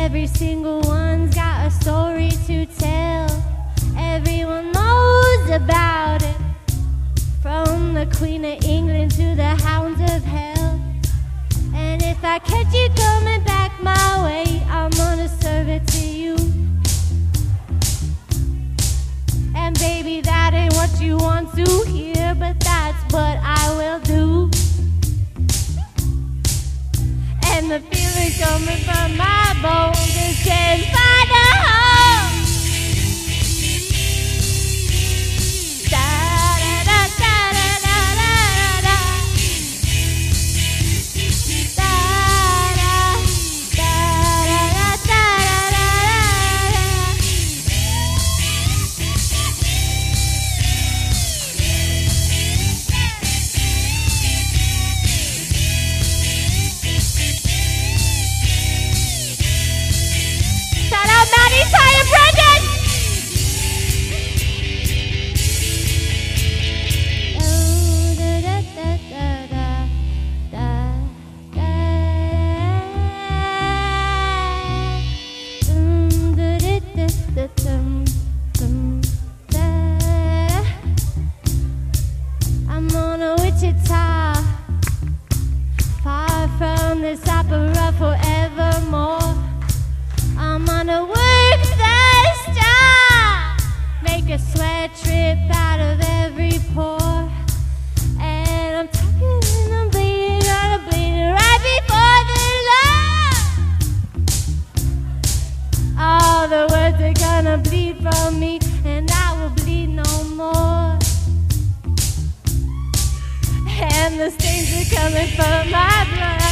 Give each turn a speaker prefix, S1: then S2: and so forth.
S1: Every single one's got a story to tell. Everyone knows about it, from the Queen of England to the hounds of hell. And if I catch you coming back my way, I'm gonna serve it to you. And baby, that ain't what you want to hear, but that's what I will do. And the feeling coming from my bones is can't find a home. I'm on a Wichita, far from this opera forevermore. I'm on a work-class job, make a sweat drip out of every pore. And I'm talking and I'm bleeding, I'm bleeding right before the Lord. All the words are gonna bleed from me, and I will bleed no more. And the stains are coming from my blood.